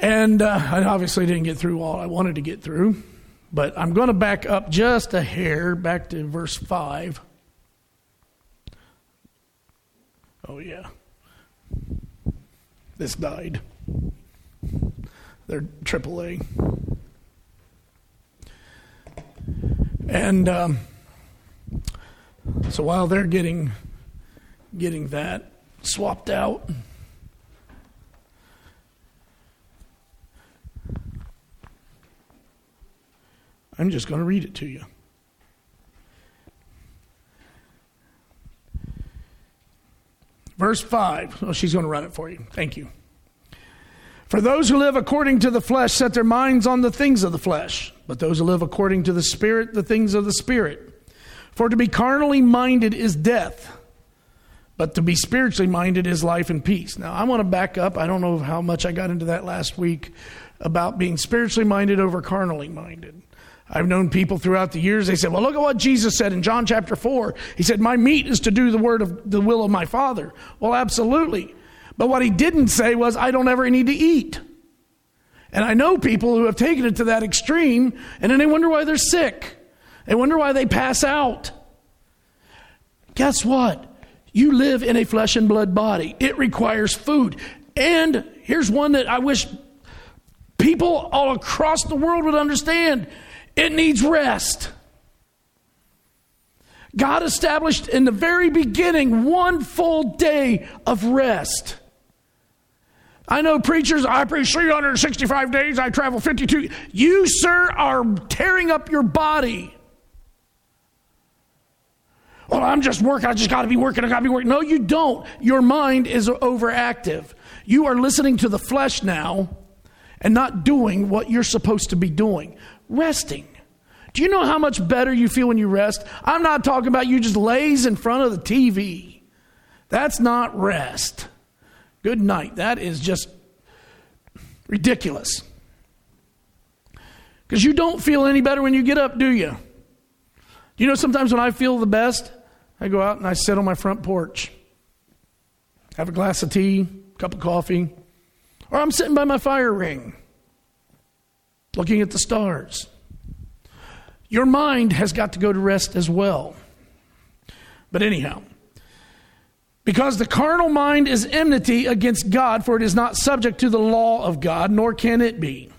And I obviously didn't get through all I wanted to get through, but I'm going to back up just a hair, back to verse 5. Oh, yeah. This died. They're AAA. And so while they're getting that swapped out, I'm just going to read it to you. Verse 5. Oh, she's going to run it for you. Thank you. For those who live according to the flesh set their minds on the things of the flesh, but those who live according to the Spirit, the things of the Spirit. For to be carnally minded is death, but to be spiritually minded is life and peace. Now, I want to back up. I don't know how much I got into that last week about being spiritually minded over carnally minded. I've known people throughout the years, they said, well, look at what Jesus said in John chapter 4. He said, my meat is to do the will of my Father. Well, absolutely. But what he didn't say was, I don't ever need to eat. And I know people who have taken it to that extreme, and then they wonder why they're sick. They wonder why they pass out. Guess what? You live in a flesh and blood body. It requires food. And here's one that I wish people all across the world would understand. It needs rest. God established in the very beginning one full day of rest. I know preachers, I preach 365 days, I travel 52. You, sir, are tearing up your body. Well, I'm just working, I just got to be working, I got to be working. No, you don't. Your mind is overactive. You are listening to the flesh now and not doing what you're supposed to be doing. Resting. Do you know how much better you feel when you rest? I'm not talking about you just lays in front of the TV. That's not rest. Good night. That is just ridiculous. Because you don't feel any better when you get up, do you? You know, sometimes when I feel the best, I go out and I sit on my front porch. Have a glass of tea, cup of coffee. Or I'm sitting by my fire ring, looking at the stars. Your mind has got to go to rest as well. But anyhow, because the carnal mind is enmity against God, for it is not subject to the law of God, nor can it be.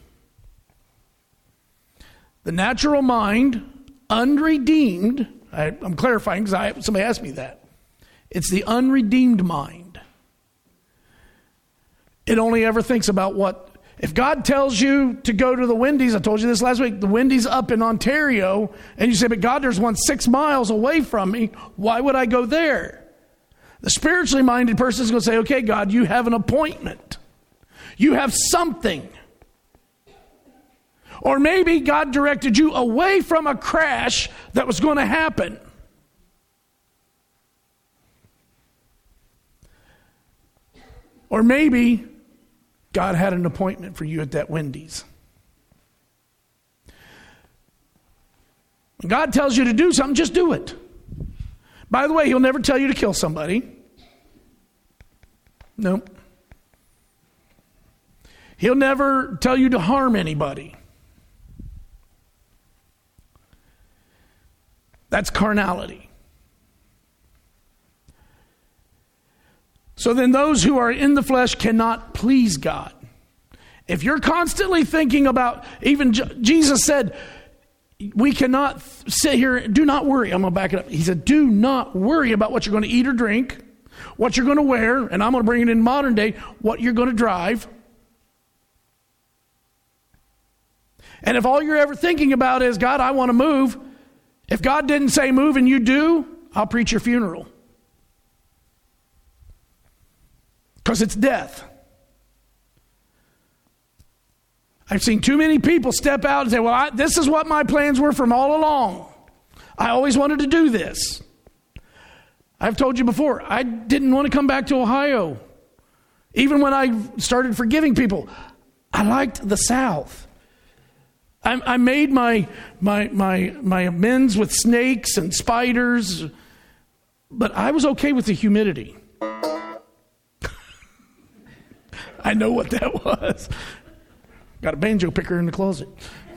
The natural mind, unredeemed, I'm clarifying because somebody asked me that. It's the unredeemed mind. It only ever thinks about what. If God tells you to go to the Wendy's, I told you this last week, the Wendy's up in Ontario, and you say, but God, there's one 6 miles away from me. Why would I go there? The spiritually minded person is going to say, okay, God, you have an appointment. You have something. Or maybe God directed you away from a crash that was going to happen. Or maybe God had an appointment for you at that Wendy's. When God tells you to do something, just do it. By the way, He'll never tell you to kill somebody. Nope. He'll never tell you to harm anybody. That's carnality. So then those who are in the flesh cannot please God. If you're constantly thinking about, even Jesus said, we cannot sit here, do not worry. I'm going to back it up. He said, do not worry about what you're going to eat or drink, what you're going to wear, and I'm going to bring it in modern day, what you're going to drive. And if all you're ever thinking about is, God, I want to move, if God didn't say move and you do, I'll preach your funeral. Because it's death. I've seen too many people step out and say, well, this is what my plans were from all along. I always wanted to do this. I've told you before, I didn't want to come back to Ohio. Even when I started forgiving people, I liked the South. I made my amends with snakes and spiders, but I was okay with the humidity. I know what that was. Got a banjo picker in the closet.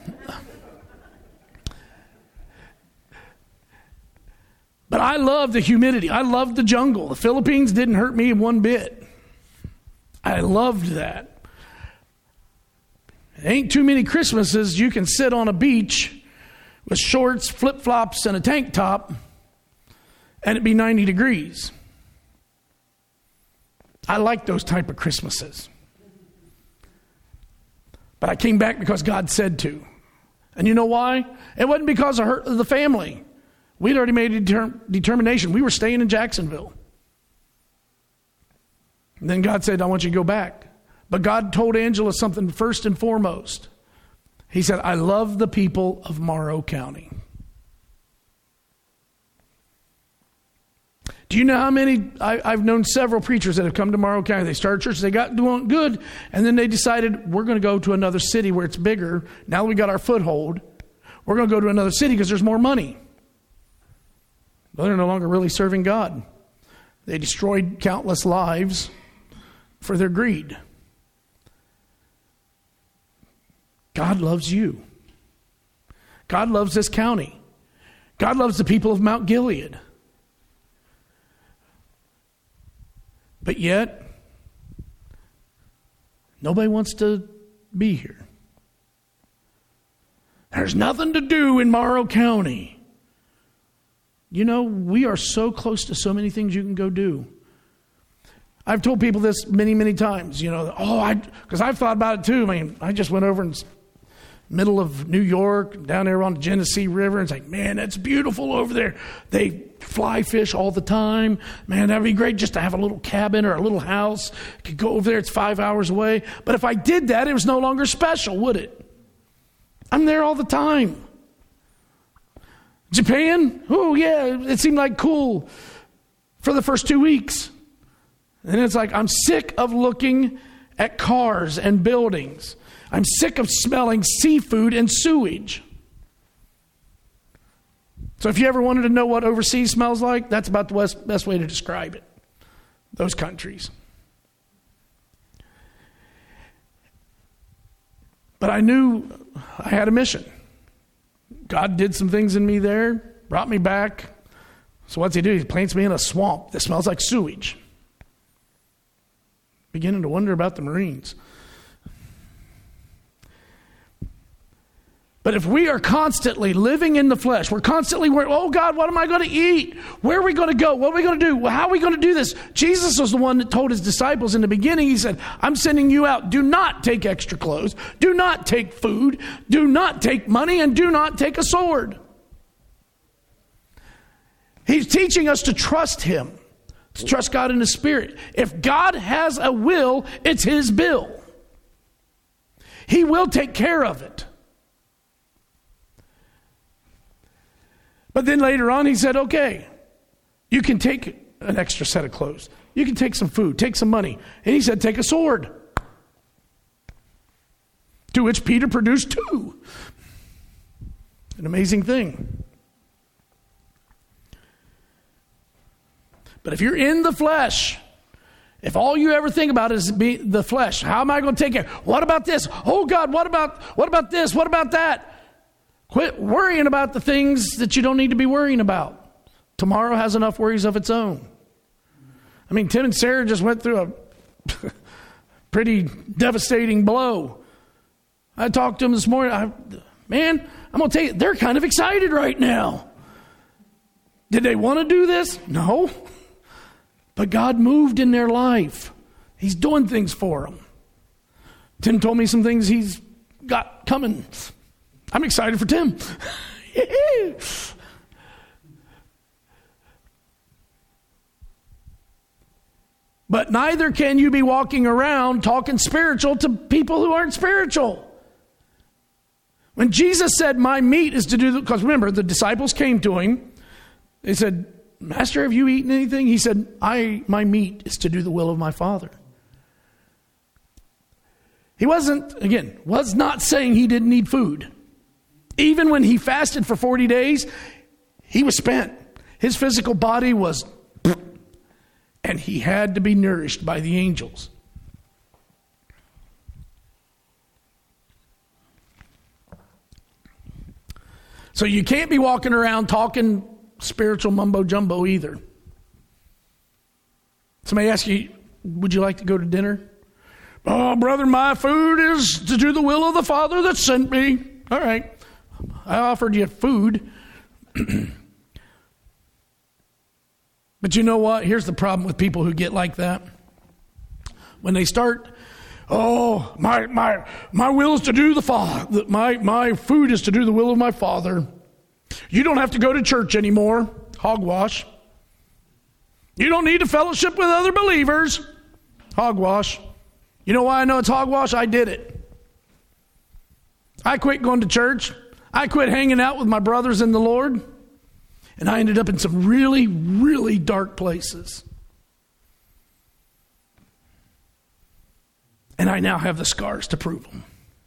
But I love the humidity. I love the jungle. The Philippines didn't hurt me one bit. I loved that. It ain't too many Christmases you can sit on a beach with shorts, flip-flops, and a tank top, and it be 90 degrees. I like those type of Christmases. But I came back because God said to. And you know why? It wasn't because of the family. We'd already made a determination. We were staying in Jacksonville. And then God said, I want you to go back. But God told Angela something first and foremost. He said, I love the people of Morrow County. Do you know how many? I've known several preachers that have come to Morrow County. They started church, they got doing good, and then they decided, we're going to go to another city where it's bigger. Now that we got our foothold, we're going to go to another city because there's more money. But they're no longer really serving God. They destroyed countless lives for their greed. God loves you. God loves this county. God loves the people of Mount Gilead. But yet, nobody wants to be here. There's nothing to do in Morrow County. You know, we are so close to so many things you can go do. I've told people this many, many times. You know, because I've thought about it too. I mean, I just went over in the middle of New York, down there on the Genesee River, and it's like, man, that's beautiful over there. They fly fish all the time. Man, that'd be great just to have a little cabin or a little house. Could go over there. It's 5 hours away. But if I did that, it was no longer special, would it? I'm there all the time. Japan? Oh, yeah, it seemed like cool for the first 2 weeks. And it's like, I'm sick of looking at cars and buildings. I'm sick of smelling seafood and sewage. So if you ever wanted to know what overseas smells like, that's about the best way to describe it. Those countries. But I knew I had a mission. God did some things in me there, brought me back. So what's he do? He plants me in a swamp that smells like sewage. Beginning to wonder about the Marines. But if we are constantly living in the flesh, we're constantly worried, oh God, what am I going to eat? Where are we going to go? What are we going to do? How are we going to do this? Jesus was the one that told his disciples in the beginning, he said, I'm sending you out. Do not take extra clothes. Do not take food. Do not take money, and do not take a sword. He's teaching us to trust him, to trust God in his Spirit. If God has a will, it's his bill. He will take care of it. But then later on, he said, okay, you can take an extra set of clothes. You can take some food, take some money. And he said, take a sword. To which Peter produced 2. An amazing thing. But if you're in the flesh, if all you ever think about is the flesh, how am I going to take care? What about this? Oh God, what about this? What about that? Quit worrying about the things that you don't need to be worrying about. Tomorrow has enough worries of its own. I mean, Tim and Sarah just went through a pretty devastating blow. I talked to them this morning. I'm going to tell you, they're kind of excited right now. Did they want to do this? No. But God moved in their life. He's doing things for them. Tim told me some things he's got coming. I'm excited for Tim. But neither can you be walking around talking spiritual to people who aren't spiritual. When Jesus said, my meat is to do, because remember, the disciples came to him. They said, Master, have you eaten anything? He said, my meat is to do the will of my Father. He was not saying he didn't need food. Even when he fasted for 40 days, he was spent. His physical body was, and he had to be nourished by the angels. So you can't be walking around talking spiritual mumbo jumbo either. Somebody asks you, would you like to go to dinner? Oh, brother, my food is to do the will of the Father that sent me. All right. I offered you food. But you know what? Here's the problem with people who get like that. When they start, oh, my will is to do the Father. My food is to do the will of my Father. You don't have to go to church anymore. Hogwash. You don't need to fellowship with other believers. Hogwash. You know why I know it's hogwash? I did it. I quit going to church. I quit hanging out with my brothers in the Lord. And I ended up in some really, really dark places. And I now have the scars to prove them.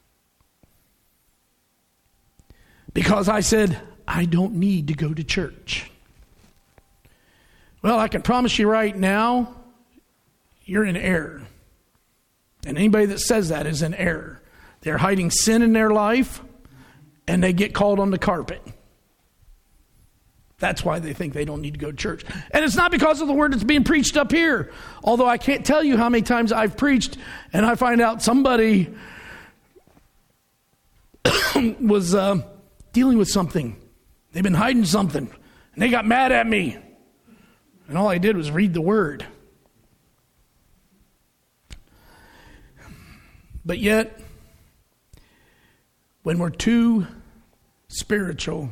Because I said, I don't need to go to church. Well, I can promise you right now, you're in error. And anybody that says that is in error. They're hiding sin in their life, and they get called on the carpet. That's why they think they don't need to go to church. And it's not because of the word that's being preached up here. Although I can't tell you how many times I've preached, and I find out somebody was dealing with something. They've been hiding something, and they got mad at me. And all I did was read the word. But yet, when we're too spiritual,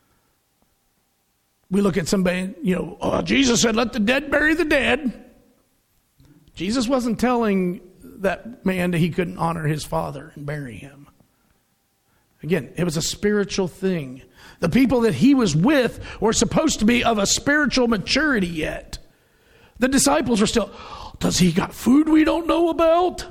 we look at somebody, oh, Jesus said, let the dead bury the dead. Jesus wasn't telling that man that he couldn't honor his father and bury him. Again, it was a spiritual thing. The people that he was with were supposed to be of a spiritual maturity yet. The disciples were still, does he got food we don't know about?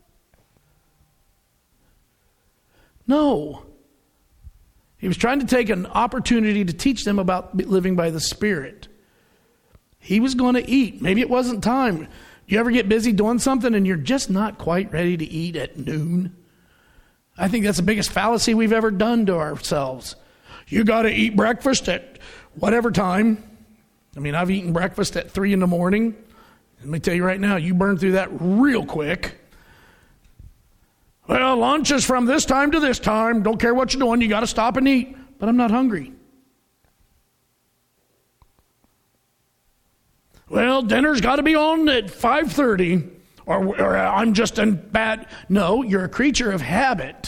No. He was trying to take an opportunity to teach them about living by the Spirit. He was going to eat. Maybe it wasn't time. You ever get busy doing something and you're just not quite ready to eat at noon? I think that's the biggest fallacy we've ever done to ourselves. You got to eat breakfast at whatever time. I mean, I've eaten breakfast at 3 a.m. Let me tell you right now, you burn through that real quick. Well, lunch is from this time to this time. Don't care what you're doing. You got to stop and eat. But I'm not hungry. Well, dinner's got to be on at 5:30 or I'm just in bad. No, you're a creature of habit.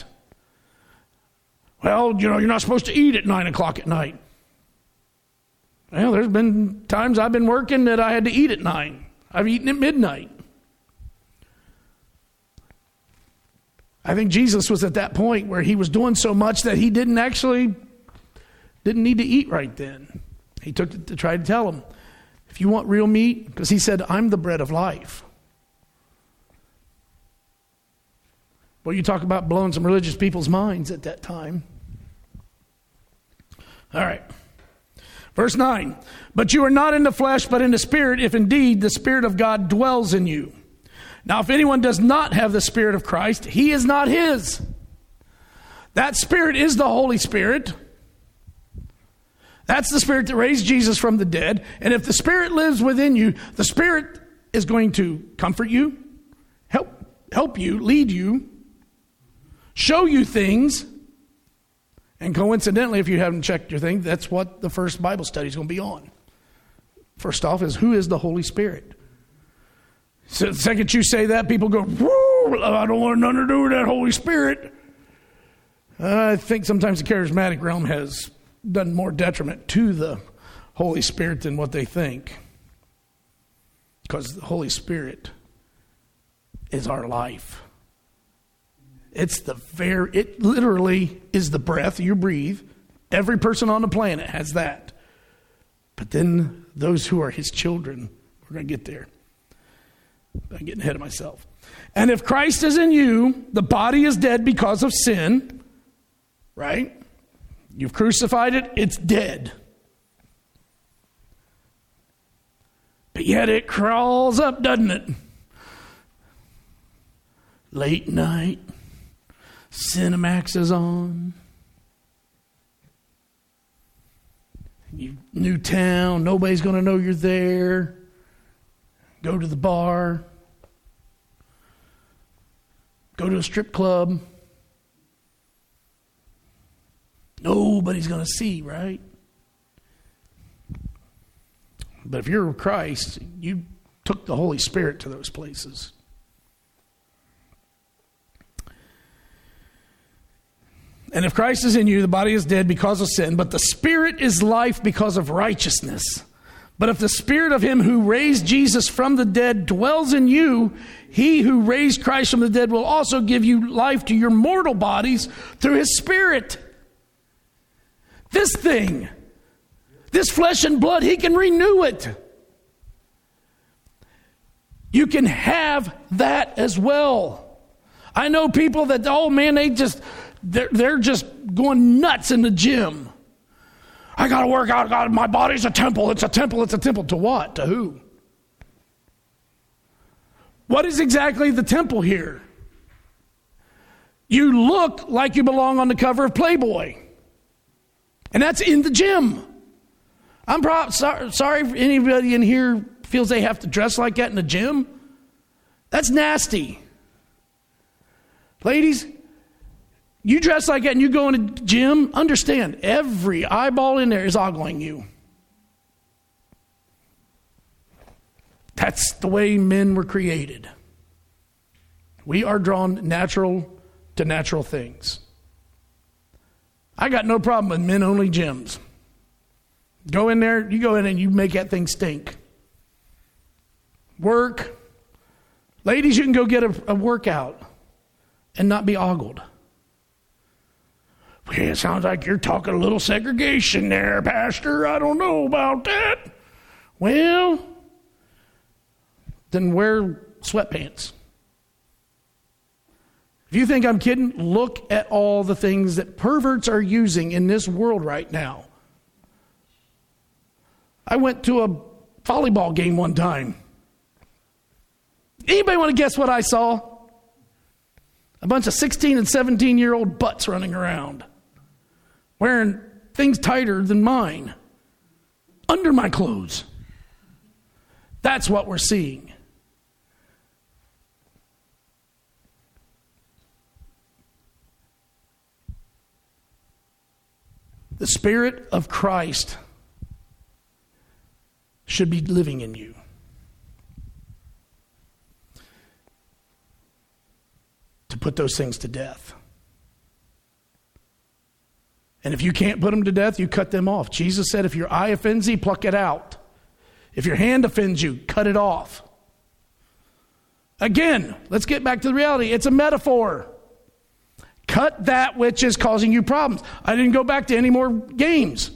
Well, you're not supposed to eat at 9 o'clock at night. Well, there's been times I've been working that I had to eat at 9. I've eaten at midnight. I think Jesus was at that point where he was doing so much that he didn't need to eat right then. He took it to try to tell him, if you want real meat, because he said, I'm the bread of life. Well, you talk about blowing some religious people's minds at that time. All right. Verse 9, but you are not in the flesh, but in the Spirit, if indeed the Spirit of God dwells in you. Now, if anyone does not have the Spirit of Christ, he is not his. That Spirit is the Holy Spirit. That's the Spirit that raised Jesus from the dead. And if the Spirit lives within you, the Spirit is going to comfort you, help you, lead you, show you things. And coincidentally, if you haven't checked your thing, that's what the first Bible study is going to be on. First off is, who is the Holy Spirit? So the second you say that, people go, whoa, I don't want nothing to do with that Holy Spirit. I think sometimes the charismatic realm has done more detriment to the Holy Spirit than what they think. Because the Holy Spirit is our life. It literally is the breath you breathe. Every person on the planet has that. But then those who are his children, we're going to get there. I'm getting ahead of myself. And if Christ is in you, the body is dead because of sin, right? You've crucified it, it's dead. But yet it crawls up, doesn't it? Late night, Cinemax is on. New town, nobody's going to know you're there. Go to the bar. Go to a strip club. Nobody's going to see, right? But if you're Christ, you took the Holy Spirit to those places. And if Christ is in you, the body is dead because of sin, but the Spirit is life because of righteousness. But if the Spirit of him who raised Jesus from the dead dwells in you, he who raised Christ from the dead will also give you life to your mortal bodies through his Spirit. This thing, this flesh and blood, he can renew it. You can have that as well. I know people that, oh man, they're just going nuts in the gym. I got to work out. God, my body's a temple. It's a temple. It's a temple. To what? To who? What is exactly the temple here? You look like you belong on the cover of Playboy. And that's in the gym. I'm sorry if anybody in here feels they have to dress like that in the gym. That's nasty. Ladies, you dress like that and you go in a gym, understand, every eyeball in there is ogling you. That's the way men were created. We are drawn natural to natural things. I got no problem with men-only gyms. Go in there, you go in and you make that thing stink. Work. Ladies, you can go get a workout and not be ogled. Well, it sounds like you're talking a little segregation there, Pastor. I don't know about that. Well, then wear sweatpants. If you think I'm kidding, look at all the things that perverts are using in this world right now. I went to a volleyball game one time. Anybody want to guess what I saw? A bunch of 16 and 17-year-old butts running around, wearing things tighter than mine, under my clothes. That's what we're seeing. The Spirit of Christ should be living in you. To put those things to death. And if you can't put them to death, you cut them off. Jesus said, if your eye offends thee, pluck it out. If your hand offends you, cut it off. Again, let's get back to the reality. It's a metaphor. Cut that which is causing you problems. I didn't go back to any more games.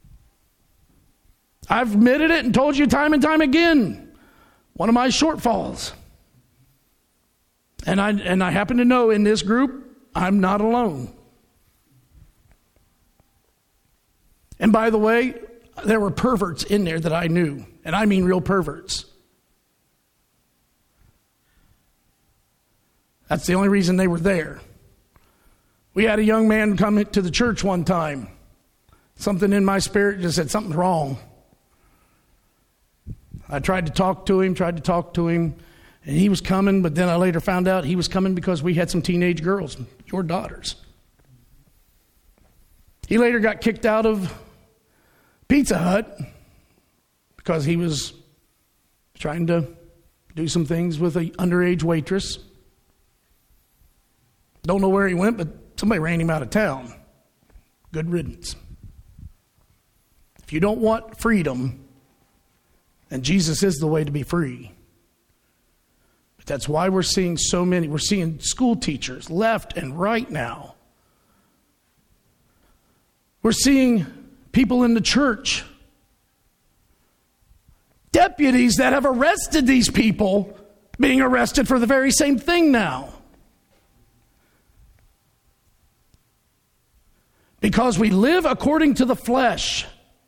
I've admitted it and told you time and time again. One of my shortfalls. And I happen to know in this group, I'm not alone. And by the way, there were perverts in there that I knew. And I mean real perverts. That's the only reason they were there. We had a young man come to the church one time. Something in my spirit just said something's wrong. I tried to talk to him, and he was coming, but then I later found out he was coming because we had some teenage girls, your daughters. He later got kicked out of Pizza Hut because he was trying to do some things with an underage waitress. Don't know where he went, but somebody ran him out of town. Good riddance. If you don't want freedom, and Jesus is the way to be free. But that's why we're seeing so many. We're seeing school teachers left and right now. We're seeing people in the church. Deputies that have arrested these people being arrested for the very same thing now. Because we live according to the flesh.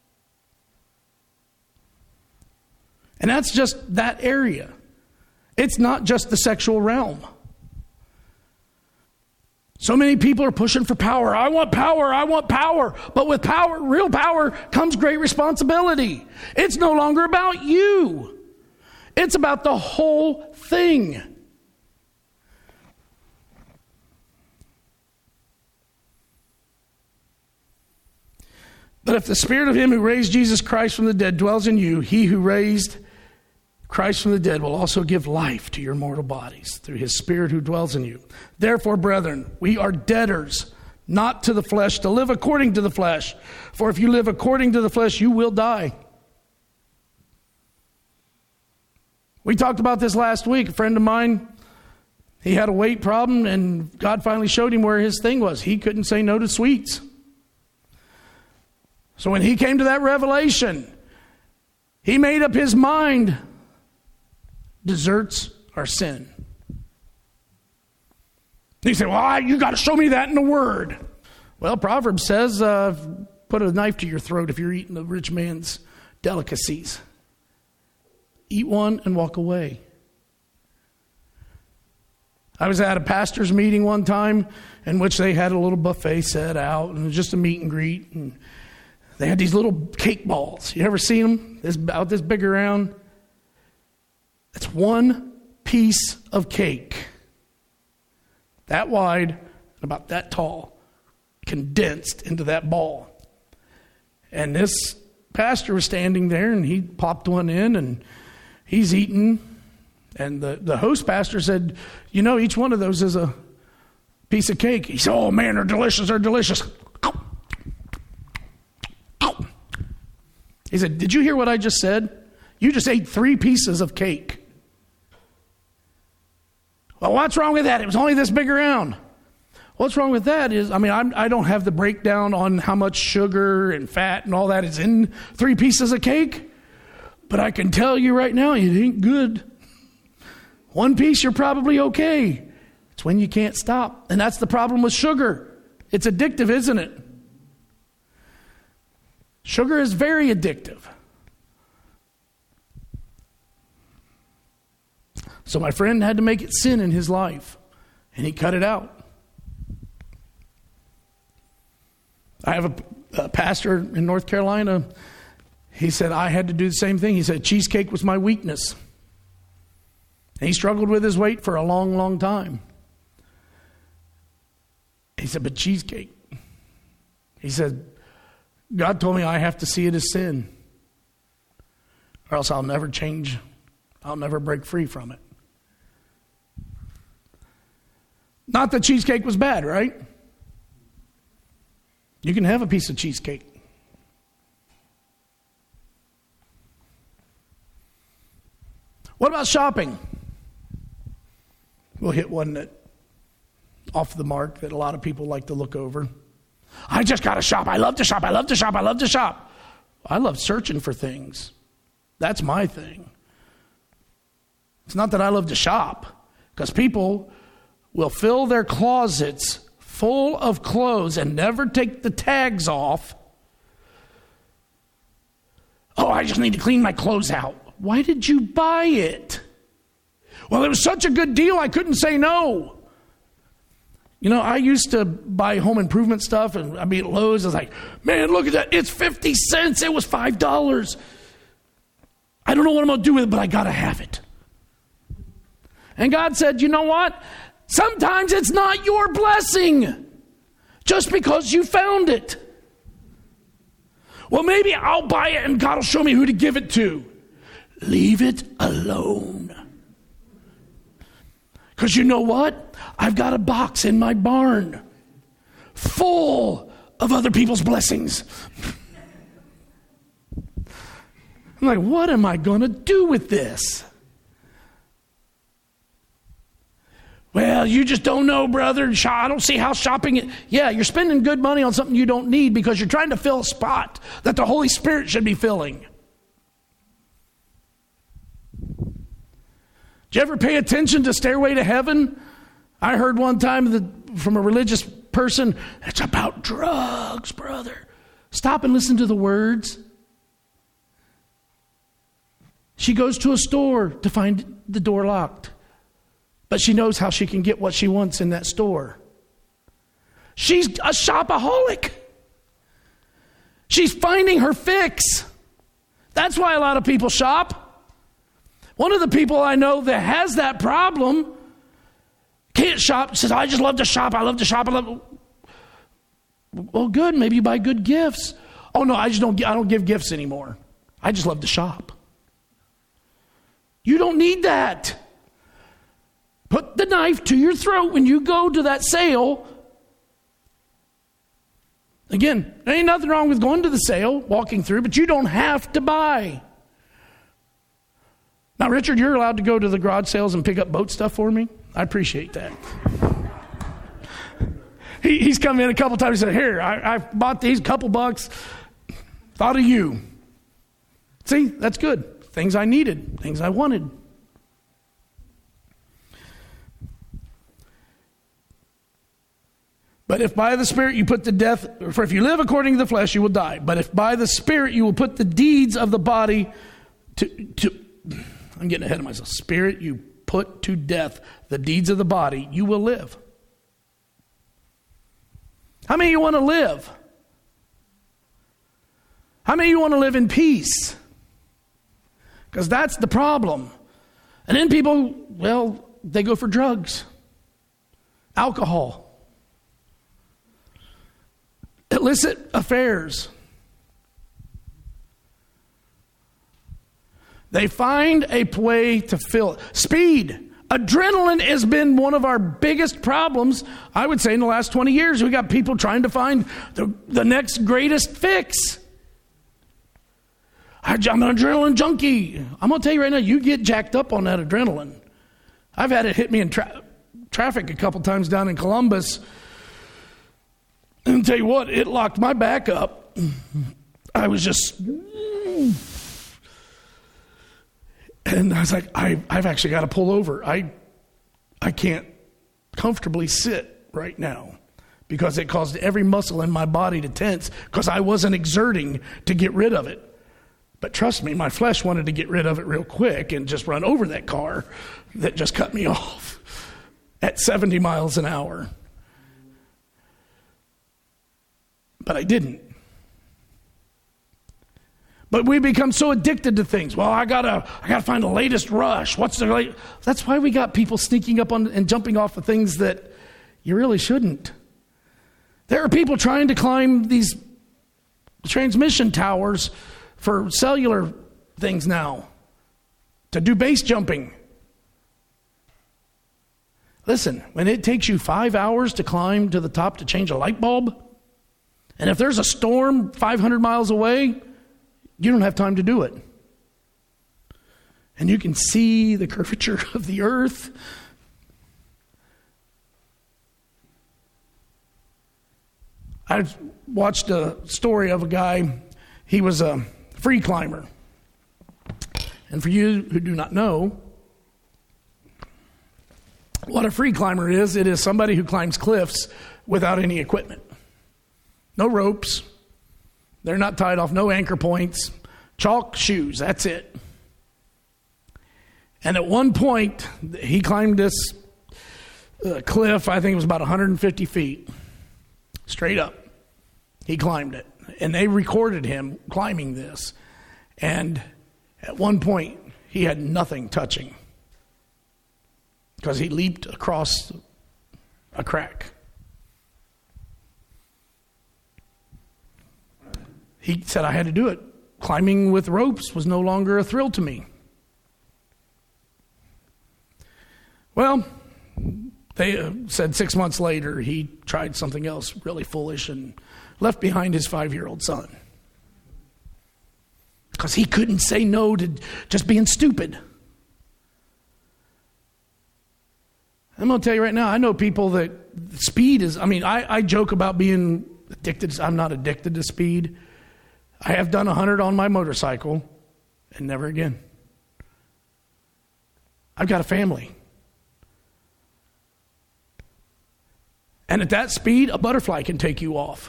And that's just that area. It's not just the sexual realm. So many people are pushing for power. I want power. I want power. But with power, real power, comes great responsibility. It's no longer about you. It's about the whole thing. But if the Spirit of him who raised Jesus Christ from the dead dwells in you, he who raised Christ from the dead will also give life to your mortal bodies through his Spirit who dwells in you. Therefore, brethren, we are debtors, not to the flesh, to live according to the flesh. For if you live according to the flesh, you will die. We talked about this last week. A friend of mine, he had a weight problem, and God finally showed him where his thing was. He couldn't say no to sweets. So when he came to that revelation, he made up his mind. Desserts are sin. He said, well, you got to show me that in the Word. Well, Proverbs says, put a knife to your throat if you're eating the rich man's delicacies. Eat one and walk away. I was at a pastor's meeting one time in which they had a little buffet set out, and it was just a meet and greet. And they had these little cake balls. You ever seen them? About this big around. It's one piece of cake. That wide and about that tall. Condensed into that ball. And this pastor was standing there, and he popped one in, and he's eating. And the host pastor said, you know, each one of those is a piece of cake. He said, oh man, they're delicious, they're delicious. He said, did you hear what I just said? You just ate 3 pieces of cake. Well, what's wrong with that? It was only this big around. What's wrong with that is, I don't have the breakdown on how much sugar and fat and all that is in 3 pieces of cake. But I can tell you right now, it ain't good. 1 piece, you're probably okay. It's when you can't stop. And that's the problem with sugar. It's addictive, isn't it? Sugar is very addictive. So my friend had to make it sin in his life, and he cut it out. I have a pastor in North Carolina. He said, I had to do the same thing. He said, cheesecake was my weakness. And he struggled with his weight for a long, long time. He said, but cheesecake. He said, God told me I have to see it as sin, or else I'll never change. I'll never break free from it. Not that cheesecake was bad, right? You can have a piece of cheesecake. What about shopping? We'll hit one that off the mark that a lot of people like to look over. I just got to shop. I love to shop. I love to shop. I love to shop. I love searching for things. That's my thing. It's not that I love to shop, because people will fill their closets full of clothes and never take the tags off. Oh, I just need to clean my clothes out. Why did you buy it? Well, it was such a good deal, I couldn't say no. You know, I used to buy home improvement stuff, and I'd be at Lowe's. I was like, man, look at that. It's 50 cents. It was $5. I don't know what I'm going to do with it, but I got to have it. And God said, you know what? Sometimes it's not your blessing just because you found it. Well, maybe I'll buy it and God will show me who to give it to. Leave it alone. Because you know what? I've got a box in my barn full of other people's blessings. I'm like, what am I going to do with this? Well, you just don't know, brother. I don't see how shopping... Yeah, you're spending good money on something you don't need because you're trying to fill a spot that the Holy Spirit should be filling. Did you ever pay attention to Stairway to Heaven? I heard one time from a religious person, it's about drugs, brother. Stop and listen to the words. She goes to a store to find the door locked. But she knows how she can get what she wants in that store. She's a shopaholic. She's finding her fix. That's why a lot of people shop. One of the people I know that has that problem can't shop. Says, I just love to shop. I love to shop. Well, good. Maybe you buy good gifts. Oh no, I don't give gifts anymore. I just love to shop. You don't need that. Put the knife to your throat when you go to that sale. Again, there ain't nothing wrong with going to the sale, walking through, but you don't have to buy. Now, Richard, you're allowed to go to the garage sales and pick up boat stuff for me. I appreciate that. He's come in a couple times and said, here, I bought these, couple bucks. Thought of you. See, that's good. Things I needed, things I wanted. But if by the Spirit you put to death, for if you live according to the flesh, you will die. But if by the Spirit you will put the deeds of the body I'm getting ahead of myself. Spirit, you put to death the deeds of the body, you will live. How many of you want to live? How many of you want to live in peace? Because that's the problem. And then people, well, they go for drugs, alcohol, illicit affairs. They find a way to fill it. Speed. Adrenaline has been one of our biggest problems, I would say, in the last 20 years. We got people trying to find the next greatest fix. I'm an adrenaline junkie. I'm going to tell you right now, you get jacked up on that adrenaline. I've had it hit me in traffic a couple times down in Columbus. And I'll tell you what, it locked my back up. I was just... And I was like, I've actually got to pull over. I can't comfortably sit right now because it caused every muscle in my body to tense because I wasn't exerting to get rid of it. But trust me, my flesh wanted to get rid of it real quick and just run over that car that just cut me off at 70 miles an hour. But I didn't. But we become so addicted to things. Well, I gotta find the latest rush. That's why we got people sneaking up on and jumping off of things that you really shouldn't. There are people trying to climb these transmission towers for cellular things now, to do base jumping. Listen, when it takes you 5 hours to climb to the top to change a light bulb, and if there's a storm 500 miles away, you don't have time to do it. And you can see the curvature of the earth. I watched a story of a guy. He was a free climber. And for you who do not know what a free climber is, it is somebody who climbs cliffs without any equipment. No ropes. They're not tied off, no anchor points, chalk shoes, that's it. And at one point, he climbed this cliff, I think it was about 150 feet, straight up. He climbed it. And they recorded him climbing this. And at one point, he had nothing touching because he leaped across a crack. He said, I had to do it. Climbing with ropes was no longer a thrill to me. Well, they said 6 months later, he tried something else really foolish and left behind his 5-year-old son. Because he couldn't say no to just being stupid. I'm going to tell you right now, I know people that speed is, I joke about being addicted. I'm not addicted to speed. I have done 100 on my motorcycle and never again. I've got a family. And at that speed, a butterfly can take you off.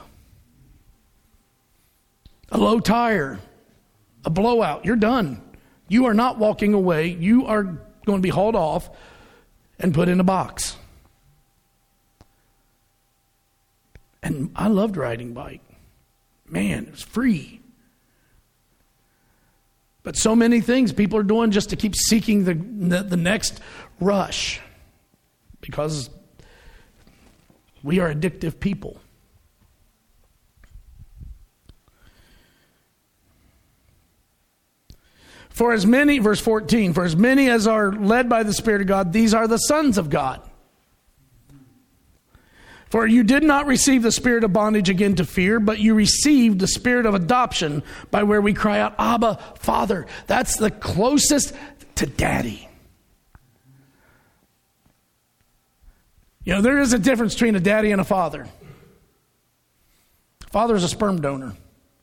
A low tire, a blowout, you're done. You are not walking away. You are going to be hauled off and put in a box. And I loved riding bike. Man, it was free. But so many things people are doing just to keep seeking the next rush, because we are addictive people. For as many, verse 14, for as many as are led by the Spirit of God, these are the sons of God. For you did not receive the spirit of bondage again to fear, but you received the spirit of adoption, by where we cry out, Abba, Father. That's the closest to Daddy. You know, there is a difference between a daddy and a father. Father is a sperm donor.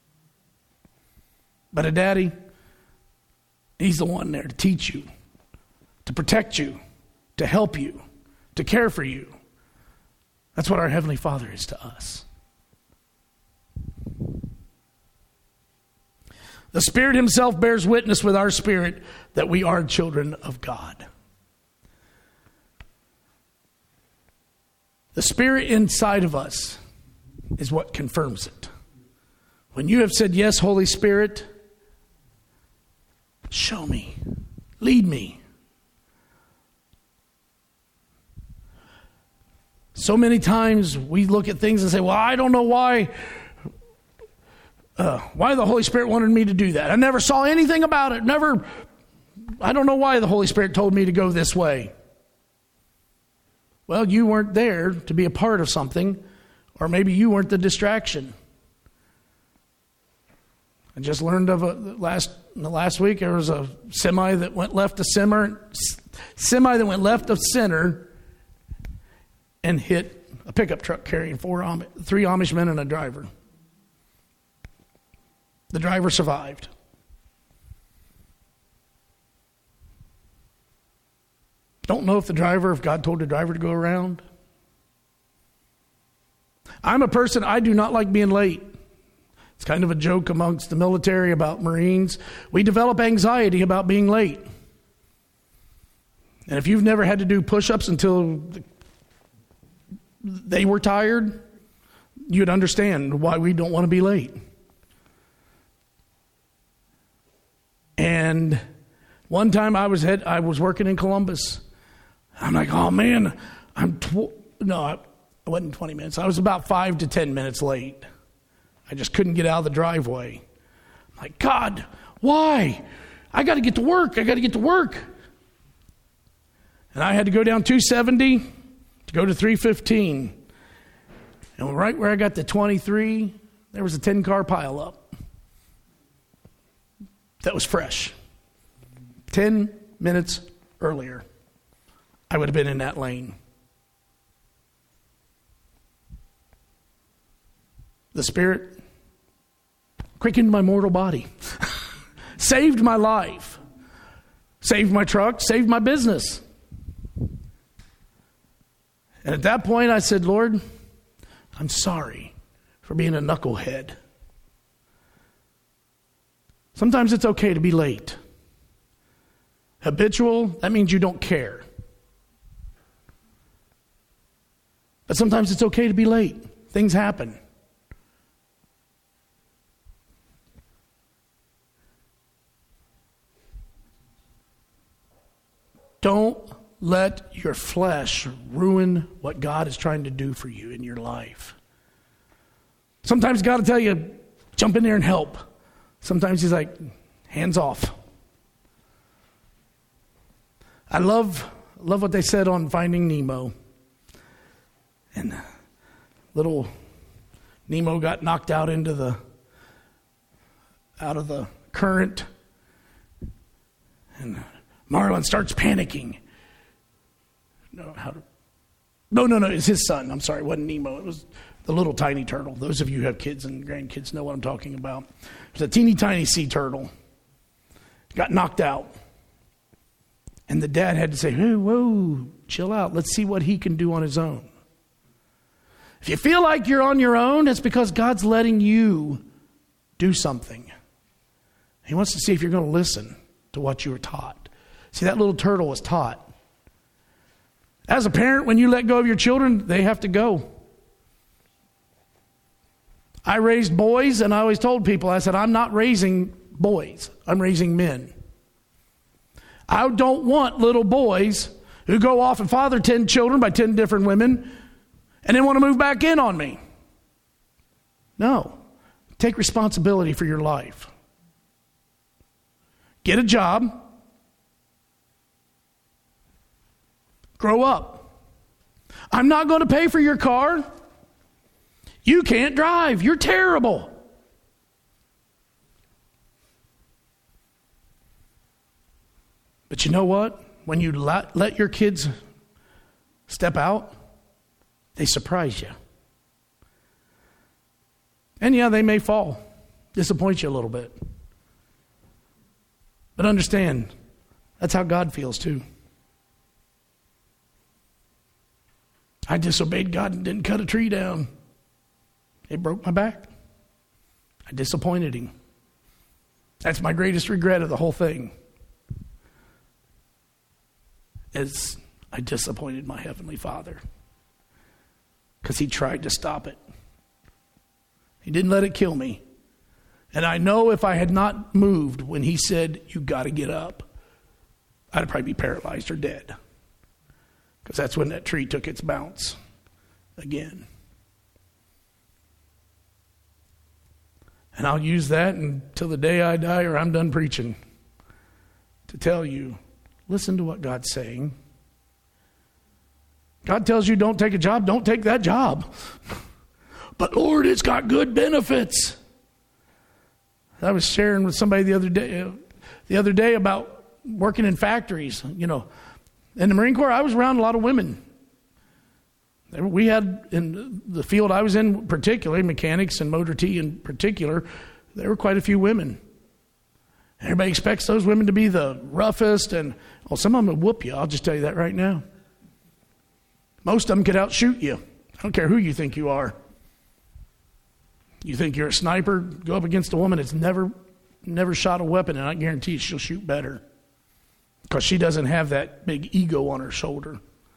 But a daddy, he's the one there to teach you, to protect you, to help you, to care for you. That's what our Heavenly Father is to us. The Spirit Himself bears witness with our spirit that we are children of God. The Spirit inside of us is what confirms it. When you have said, yes, Holy Spirit, show me, lead me. So many times we look at things and say, well, I don't know why the Holy Spirit wanted me to do that. I never saw anything about it. I don't know why the Holy Spirit told me to go this way. Well, you weren't there to be a part of something, or maybe you weren't the distraction. I just learned of the last week there was a semi that went left of center and hit a pickup truck carrying 3 Amish men and a driver. The driver survived. Don't know if God told the driver to go around. I'm a person, I do not like being late. It's kind of a joke amongst the military about Marines. We develop anxiety about being late. And if you've never had to do push-ups until they were tired, you'd understand why we don't want to be late. And one time I was working in Columbus. I'm like, oh man, I wasn't 20 minutes. I was about 5 to 10 minutes late. I just couldn't get out of the driveway. I'm like, God, why? I got to get to work. And I had to go down 270 to go to 315. And right where I got to 23, there was a 10-car pileup. That was fresh. 10 minutes earlier, I would have been in that lane. The Spirit quickened my mortal body, saved my life, saved my truck, saved my business. And at that point I said, Lord, I'm sorry for being a knucklehead. Sometimes it's okay to be late. Habitual, that means you don't care. But sometimes it's okay to be late. Things happen. Don't let your flesh ruin what God is trying to do for you in your life. Sometimes God will tell you, jump in there and help. Sometimes He's like, hands off. I love what they said on Finding Nemo. And little Nemo got knocked out of the current. And Marlin starts panicking. No, it's his son. I'm sorry, it wasn't Nemo. It was the little tiny turtle. Those of you who have kids and grandkids know what I'm talking about. It's a teeny tiny sea turtle. Got knocked out. And the dad had to say, hey, whoa, chill out. Let's see what he can do on his own. If you feel like you're on your own, it's because God's letting you do something. He wants to see if you're going to listen to what you were taught. See, that little turtle was taught. As a parent, when you let go of your children, they have to go. I raised boys, and I always told people, I said, I'm not raising boys. I'm raising men. I don't want little boys who go off and father 10 children by 10 different women and then want to move back in on me. No. Take responsibility for your life. Get a job. Grow up. I'm not going to pay for your car. You can't drive. You're terrible. But you know what? When you let your kids step out, they surprise you. And yeah, they may fall, disappoint you a little bit. But understand, that's how God feels too. I disobeyed God and didn't cut a tree down. It broke my back. I disappointed him. That's my greatest regret of the whole thing. Is I disappointed my Heavenly Father. Because he tried to stop it. He didn't let it kill me. And I know if I had not moved when he said, you got to get up, I'd probably be paralyzed or dead. Because that's when that tree took its bounce again. And I'll use that until the day I die or I'm done preaching to tell you, listen to what God's saying. God tells you don't take a job, don't take that job. But Lord, it's got good benefits. I was sharing with somebody the other day about working in factories. You know, in the Marine Corps, I was around a lot of women. We had, in the field I was in, particularly mechanics and motor T in particular, there were quite a few women. Everybody expects those women to be the roughest, and some of them will whoop you. I'll just tell you that right now. Most of them could outshoot you. I don't care who you think you are. You think you're a sniper, go up against a woman that's never shot a weapon, and I guarantee you she'll shoot better. Because she doesn't have that big ego on her shoulder.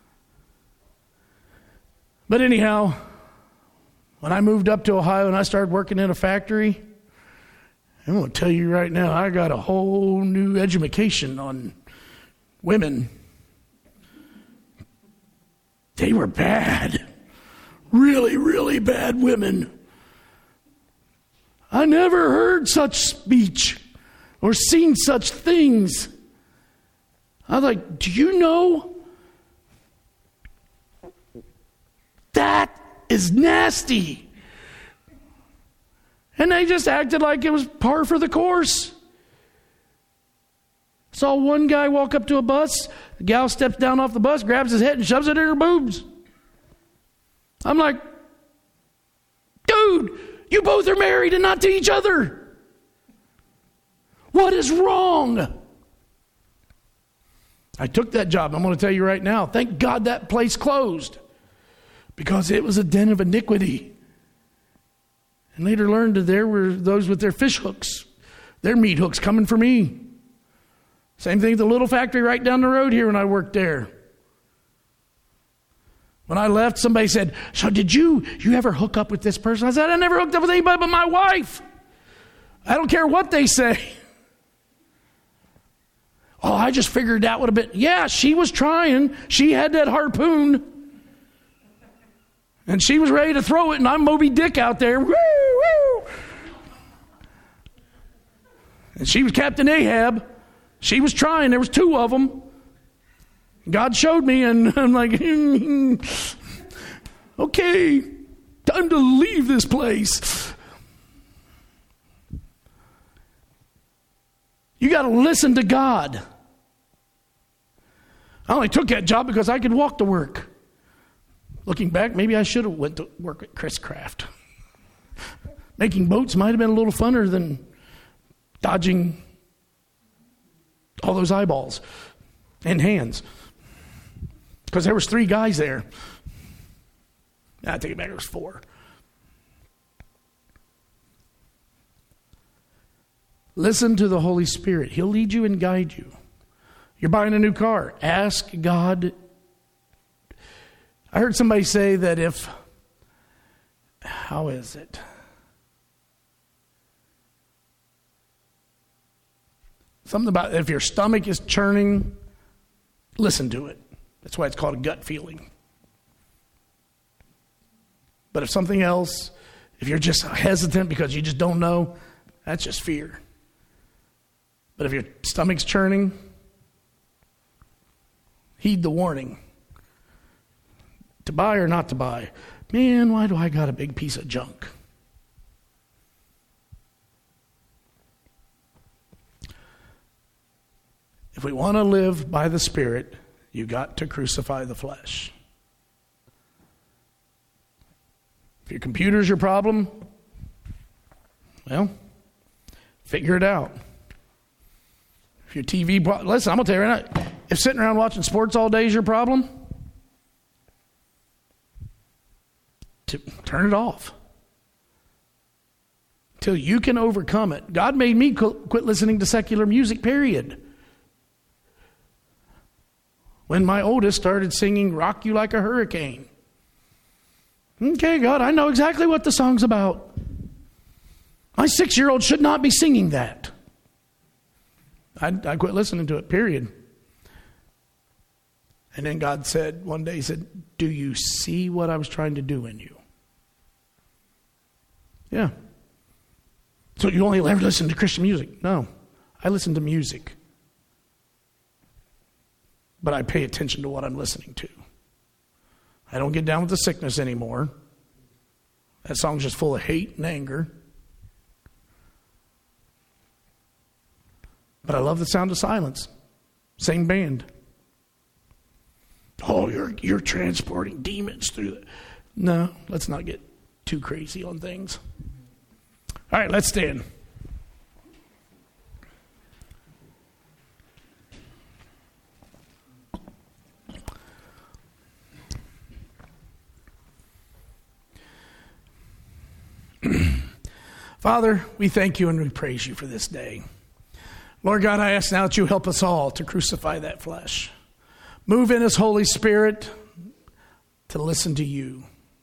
But anyhow, when I moved up to Ohio and I started working in a factory, I'm going to tell you right now, I got a whole new education on women. They were bad. Really, really bad women. I never heard such speech or seen such things. I was like, do you know? That is nasty. And they just acted like it was par for the course. Saw one guy walk up to a bus. The gal steps down off the bus, grabs his head and shoves it in her boobs. I'm like, dude, you both are married and not to each other. What is wrong? I took that job. I'm going to tell you right now, thank God that place closed. Because it was a den of iniquity. And later learned that there were those with their fish hooks, their meat hooks coming for me. Same thing at the little factory right down the road here when I worked there. When I left, somebody said, so did you ever hook up with this person? I said, I never hooked up with anybody but my wife. I don't care what they say. Oh, I just figured that would have been, yeah, she was trying. She had that harpoon. And she was ready to throw it, and I'm Moby Dick out there. Woo, woo. And she was Captain Ahab. She was trying. There was two of them. God showed me, and I'm like, okay, time to leave this place. You got to listen to God. I only took that job because I could walk to work. Looking back, maybe I should have went to work at Chris Craft. Making boats might have been a little funner than dodging all those eyeballs and hands. Because there was 3 guys there. I take it back, it was 4. Listen to the Holy Spirit. He'll lead you and guide you. You're buying a new car. Ask God. I heard somebody say that how is it? Something about if your stomach is churning, listen to it. That's why it's called a gut feeling. But if something else, if you're just hesitant because you just don't know, that's just fear. But if your stomach's churning, heed the warning. To buy or not to buy. Man, why do I got a big piece of junk? If we want to live by the Spirit, you got to crucify the flesh. If your computer's your problem, well, figure it out. If your TV, listen, I'm going to tell you right now, if sitting around watching sports all day is your problem, turn it off. Till you can overcome it. God made me quit listening to secular music, period. When my oldest started singing Rock You Like a Hurricane. Okay, God, I know exactly what the song's about. My 6-year-old should not be singing that. I quit listening to it, period. And then God said, one day, He said, do you see what I was trying to do in you? Yeah. So you only ever listen to Christian music? No. I listen to music. But I pay attention to what I'm listening to. I don't get down with the sickness anymore. That song's just full of hate and anger. But I love the sound of silence. Same band. Oh, you're transporting demons through that. No, let's not get too crazy on things. All right, let's stand. Father, we thank you and we praise you for this day. Lord God, I ask now that you help us all to crucify that flesh. Move in us, Holy Spirit, to listen to you,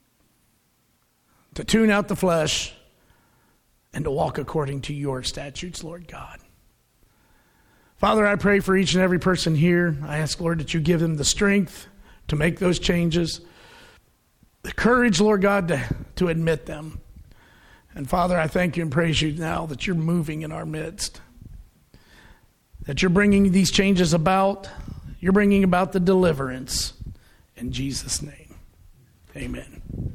to tune out the flesh, and to walk according to your statutes, Lord God. Father, I pray for each and every person here. I ask, Lord, that you give them the strength to make those changes, the courage, Lord God, to admit them. And Father, I thank you and praise you now that you're moving in our midst, that you're bringing these changes about. You're bringing about the deliverance. In Jesus' name, amen.